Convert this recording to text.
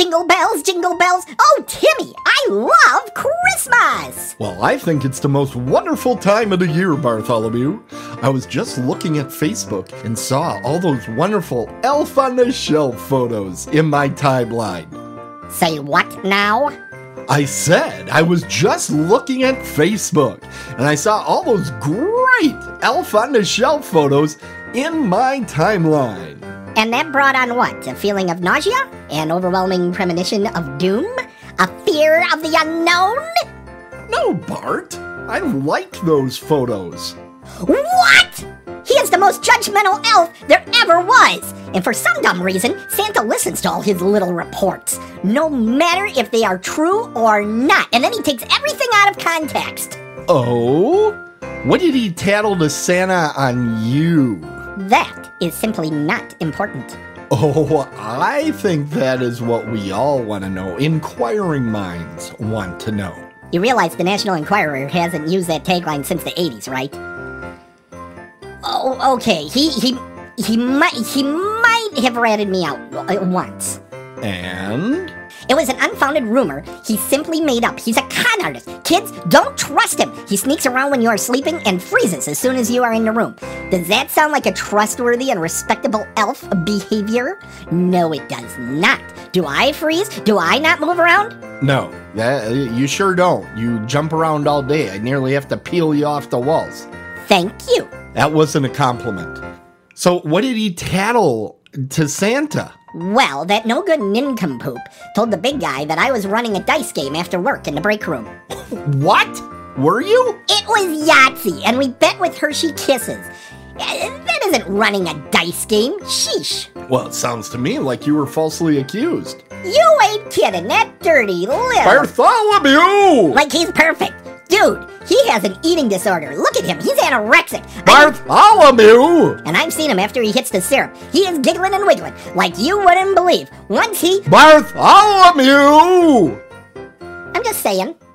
jingle bells, jingle bells. Oh, Timmy, I love Christmas. Well, I think it's the most wonderful time of the year, Bartholomew. I was just looking at Facebook and saw all those wonderful Elf on the Shelf photos in my timeline. Say what now? I said I was just looking at Facebook and I saw all those great Elf on the Shelf photos in my timeline. And that brought on what? A feeling of nausea? An overwhelming premonition of doom? A fear of the unknown? No, Bart. I like those photos. What? He is the most judgmental elf there ever was. And for some dumb reason, Santa listens to all his little reports, no matter if they are true or not. And then he takes everything out of context. Oh? What did he tattle to Santa on you? That is simply not important. Oh, I think that is what we all want to know. Inquiring minds want to know. You realize the National Enquirer hasn't used that tagline since the 80s, right? Oh, okay. He might have ratted me out once. And? It was an unfounded rumor he simply made up. He's a con artist. Kids, don't trust him. He sneaks around when you are sleeping and freezes as soon as you are in the room. Does that sound like a trustworthy and respectable elf behavior? No, it does not. Do I freeze? Do I not move around? No, you sure don't. You jump around all day. I nearly have to peel you off the walls. Thank you. That wasn't a compliment. So what did he tattle to Santa? Well, that no-good nincompoop told the big guy that I was running a dice game after work in the break room. What? Were you? It was Yahtzee, and we bet with Hershey Kisses. That isn't running a dice game. Sheesh. Well, it sounds to me like you were falsely accused. You ain't kidding. That dirty little... Bartholomew! Like he's perfect. Dude, he has an eating disorder. Look at him. He's anorexic. Bartholomew! And I've seen him after he hits the syrup. He is giggling and wiggling like you wouldn't believe. Once he... Bartholomew! I'm just saying.